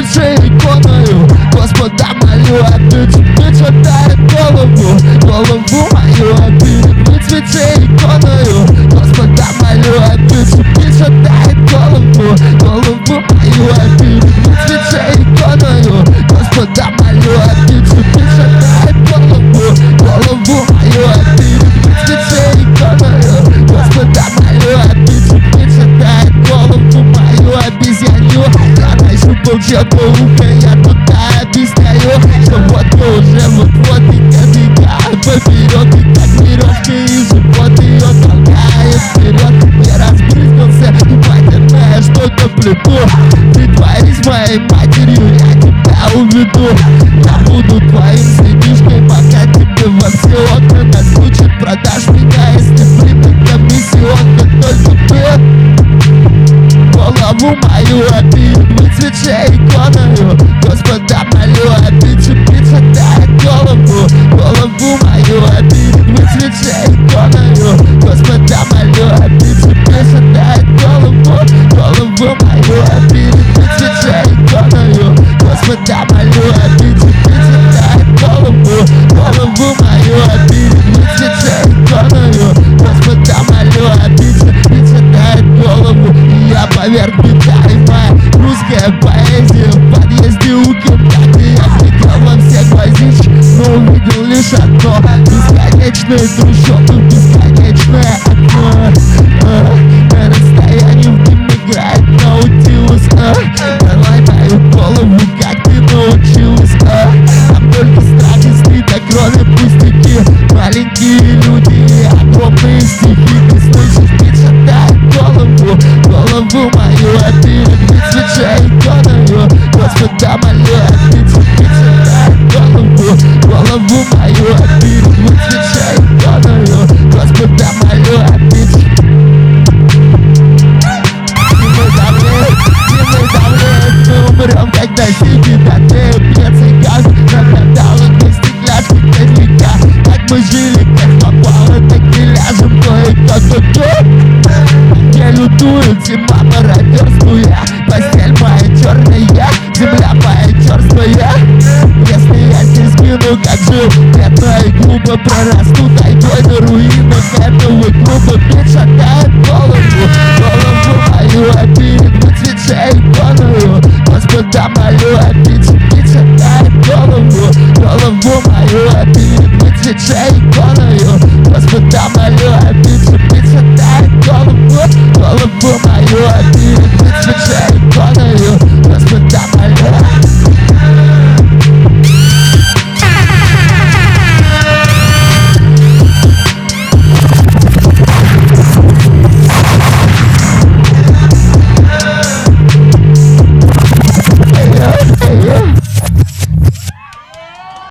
выцветшей иконою. Господа молю, опять шатает голову мою, перед выцветшей иконою. Господа молю, опять шатает голову мою, перед выцветшей иконою. Господа молю, опять шатает голову мою, перед выцветшей иконою. Господа молю, опять шатает голову мою, обезьянью. Я нащупал чьё-то ухо, я туда объясняю, что водка уже вот-вот идет бегает поперёд. И как верёвка из живот её толкает вперёд. Я разбрызгался и матерное что-то плету. Притворись моей матерью, я тебя уведу. Я буду твоим сынишкой, пока тебе во все окна наскучит. Продашь меня, если влипнет комиссионка, только ты голову мою, перед выцветшей иконою. Господа молю, опять шатает голову мою, перед выцветшей иконою. Господа молю, опять шатает голову мою, перед выцветшей иконою. Господа молю, опять шатает голову мою, перед выцветшей иконою. Господа молю, опять шатает голову. И я поверх питаемая русская поэзия в подъезде у Кентаки. Я глядел во все глазища, но увидел лишь одно: бесконечные трущобы, бесконечное окно. На расстоянии в ним играет Наутилус. Давай мою голову, как ты научилась. Там только страх и стыд, а кроме пустяки. Маленькие люди и огромные стихи. Ты слышишь, ведь шатает голову мою, перед выцветшей иконою. Господа молю, опять шатает голову мою, перед выцветшей иконою. Господа молю, опять. Мы умрем, когда сидит отель, пьется газ. Нагадала на стекляшке коньяка. Как мы жили, как попало, так и ляжем. Кое-кто не лютует, зима мародерствуя. Постель моя черная, земля моя черствая. Если я здесь гину, как жил, бедно и глупо прорасту тайгой на руинах этого клуба. Ведь шатает голову мою, перед выцветшей иконою. Господа молю, опять шатает голову мою, перед выцветшей иконою.